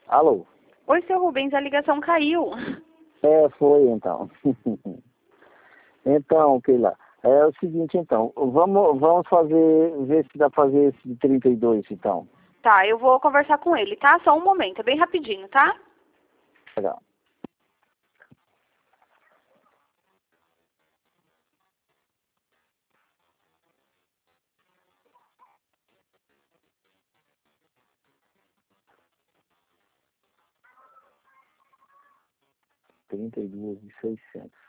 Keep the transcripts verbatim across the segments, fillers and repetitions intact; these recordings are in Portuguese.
Alô? Oi, seu Rubens, a ligação caiu. É, foi então. Então, Keila, é o seguinte então, vamos, vamos fazer, ver se dá pra fazer esse de trinta e dois então. Tá, eu vou conversar com ele, tá? Só um momento, é bem rapidinho, tá? Legal. trinta e dois mil e seiscentos.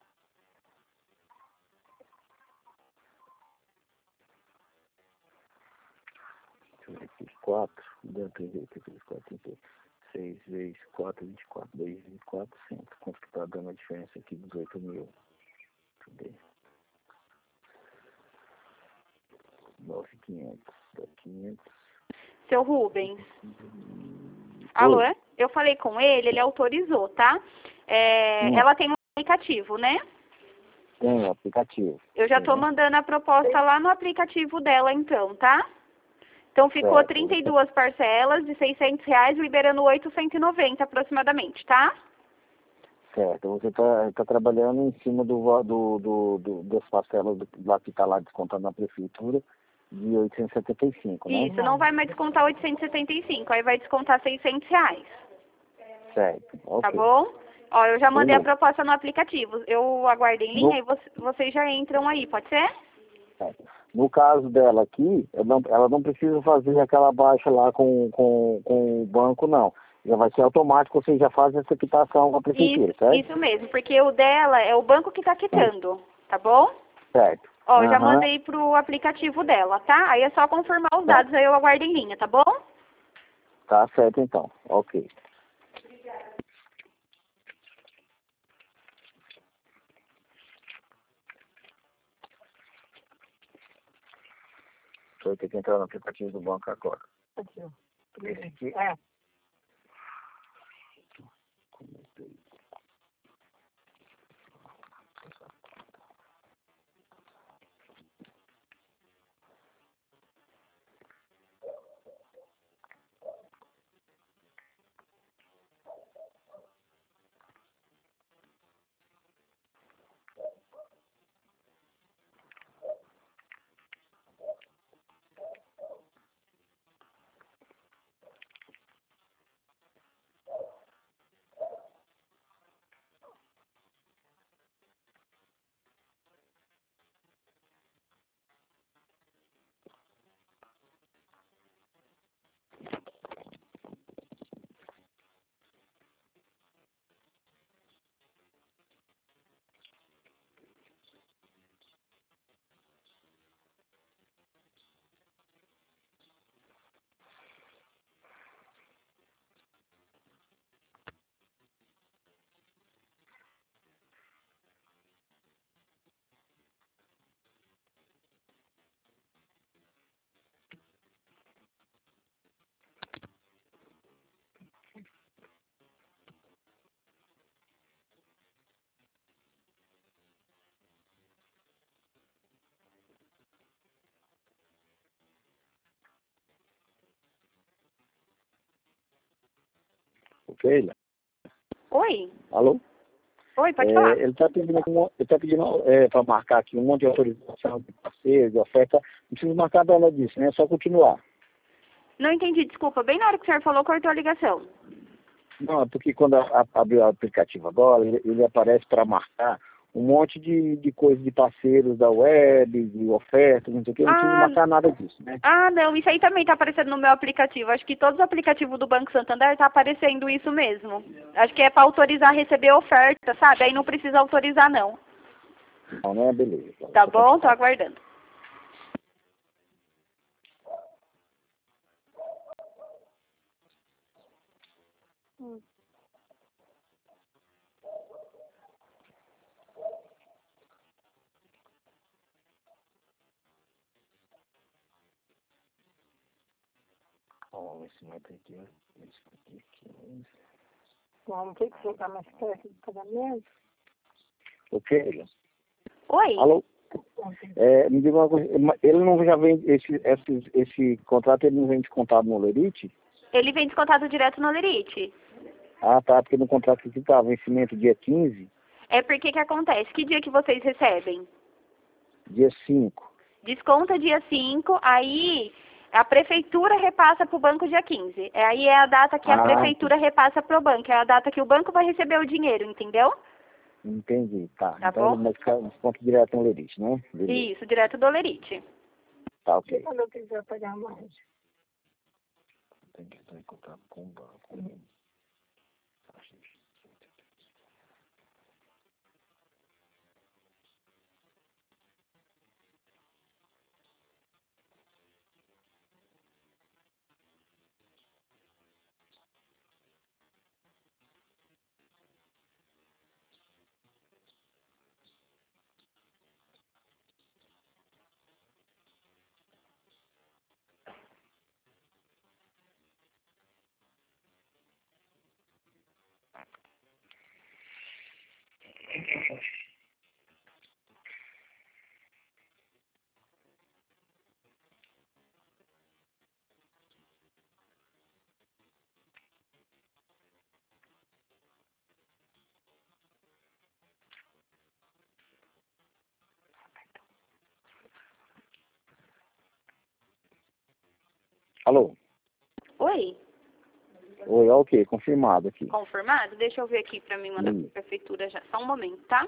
Deixa eu ver aqui, quatro, dá pra ver aqui, quatro, trinta e seis vezes quatro, vinte e quatro, dois, vinte e quatro, cem. Quanto que tá dando a diferença aqui? dezoito mil. Cadê? nove mil e quinhentos. Dá quinhentos. Seu Rubens. Alô, Oi. é? Eu falei com ele, ele autorizou, tá? É, Hum, ela tem um aplicativo, né? tem aplicativo. Eu já tô Tem. mandando a proposta lá no aplicativo dela, então, tá? Então ficou trinta Certo. e duas parcelas de seiscentos reais, liberando oitocentos e noventa aproximadamente, tá? Certo, você está tá trabalhando em cima do, va- do, do, do, das parcelas do, lá que está lá descontando na prefeitura de oitocentos e setenta e cinco, né? Isso, não vai mais descontar oitocentos e setenta e cinco, aí vai descontar seiscentos reais, Certo, tá ok. bom? Ó, eu já mandei a Beleza. proposta no aplicativo. Eu aguardo em linha No, e vo- vocês já entram aí, pode ser? certo. No caso dela aqui, ela não, ela não precisa fazer aquela baixa lá com, com, com o banco, não. Já vai ser automático, você já faz essa quitação com a Isso, prefeitura, certo? isso mesmo, porque o dela é o banco que tá quitando, tá bom? Certo. Ó, eu já Aham. mandei pro aplicativo dela, tá? Aí é só confirmar os Tá. dados, aí eu aguardo em linha, tá bom? Tá certo então. Ok. Vou ter que entrar no aplicativo do banco agora. Aqui, ó. Esse aqui. É. Ok, Leila? Oi? Alô? Oi, pode É, falar. ele está pedindo, aqui um- ele tá pedindo é, para marcar aqui um monte de autorização de parceiro, de oferta. Não precisa marcar nada disso, né? É só continuar. Não entendi, desculpa. Bem na hora que o senhor falou, cortou a ligação. Não, é porque quando a, a, abre o aplicativo agora, ele, ele aparece para marcar um monte de, de coisa de parceiros da web, de ofertas, não sei o quê. Não precisa Ah, marcar nada disso, né? ah, não, isso aí também tá aparecendo no meu aplicativo. Acho que todos os aplicativos do Banco Santander tá aparecendo isso mesmo. Acho que é para autorizar a receber oferta, sabe? Aí não precisa autorizar, não. Não, né? Beleza. Então, Tá deixa eu bom? Tô continuar. aguardando. Ó, esse meta aqui, esse aqui, quinze. Vamos ter que ficar mais perto do pagamento. Ok, Leila? Oi? Alô? É, me diga uma coisa, ele não já vem, esse, esse, esse contrato ele não vem descontado no Lerite? Ele vem descontado direto no Olerite. Ah, tá, porque no contrato aqui tá vencimento dia quinze, É porque que acontece? Que dia que vocês recebem? dia cinco. Desconta dia cinco, aí a prefeitura repassa para o banco dia quinze. É, aí é a data que a Ah, prefeitura repassa para o banco. É a data que o banco vai receber o dinheiro, entendeu? Entendi, tá. Tá Então, bom? mas fica desconto direto no Lerite, né? Beleza. Isso, direto do Olerite. Tá, ok. Quando eu quiser pagar mais. Tem que estar em contato com o banco. Alô? Oi, Oi, ok, confirmado aqui. confirmado? Deixa eu ver aqui para mim mandar Hum. para a prefeitura já. Só um momento, tá?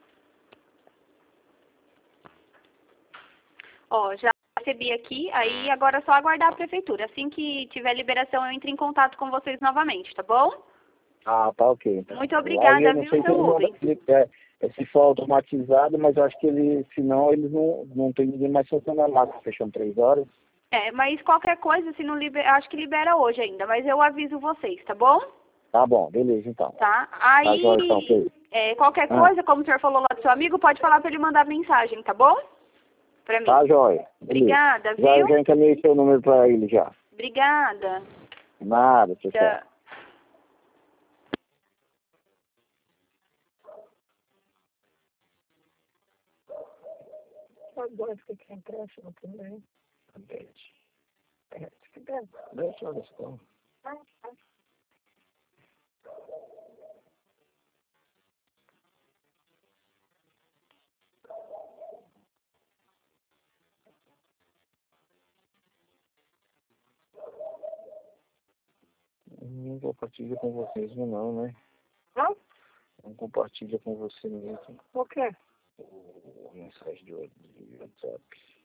Ó, já recebi aqui, aí agora é só aguardar a prefeitura. Assim que tiver liberação, eu entro em contato com vocês novamente, tá bom? Ah, tá ok. Então. Muito Aí obrigada, eu não viu, sei se seu ele manda, Rubens? ele, é, é, se for automatizado, mas eu acho que ele, senão eles não, não tem ninguém mais funcionando lá, fechando três horas. É, mas qualquer coisa, se não libera, acho que libera hoje ainda, mas eu aviso vocês, tá bom? Tá bom, beleza então. Tá? Tá jóia, então, Aí, ok. é, qualquer Ah. coisa, como o senhor falou lá do seu amigo, pode falar para ele mandar mensagem, tá bom? Pra mim. Tá jóia. Beleza. Obrigada, Já, viu? já encaminhei seu número pra ele já. Obrigada. Nada, tchau, tchau. Tchau. Agora fica sem empréstimo também. Deixa. É, se quiser. Deixa eu ver. Ah, ah. Não compartilha com vocês não, né? Não? Não compartilha com você mesmo O quê? o mensagem de WhatsApp.